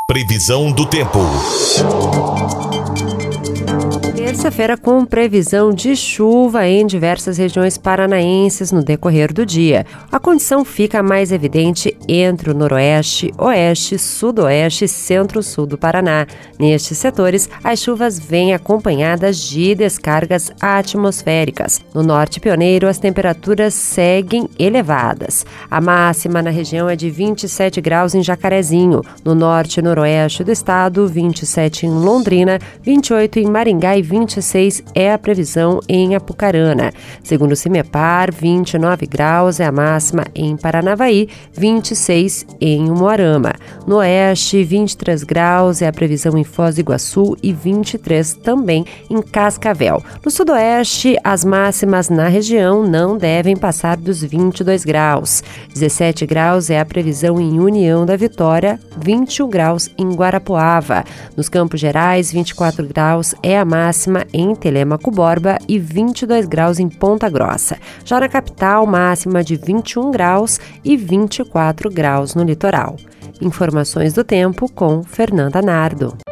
Previsão do tempo. Terça-feira com previsão de chuva em diversas regiões paranaenses no decorrer do dia. A condição fica mais evidente entre o noroeste, oeste, sudoeste e centro-sul do Paraná. Nestes setores, as chuvas vêm acompanhadas de descargas atmosféricas. No norte pioneiro, as temperaturas seguem elevadas. A máxima na região é de 27 graus em Jacarezinho. No norte e noroeste do estado, 27 em Londrina, 28 em Maringá e 26 é a previsão em Apucarana. Segundo o CIMEPAR, 29 graus é a máxima em Paranavaí, 26 em Umuarama. No oeste, 23 graus é a previsão em Foz do Iguaçu e 23 também em Cascavel. No sudoeste, as máximas na região não devem passar dos 22 graus. 17 graus é a previsão em União da Vitória, 21 graus em Guarapuava. Nos Campos Gerais, 24 graus é a máxima em Telêmaco Borba e 22 graus em Ponta Grossa. Já na capital, máxima de 21 graus e 24 graus no litoral. Informações do tempo com Fernanda Nardo.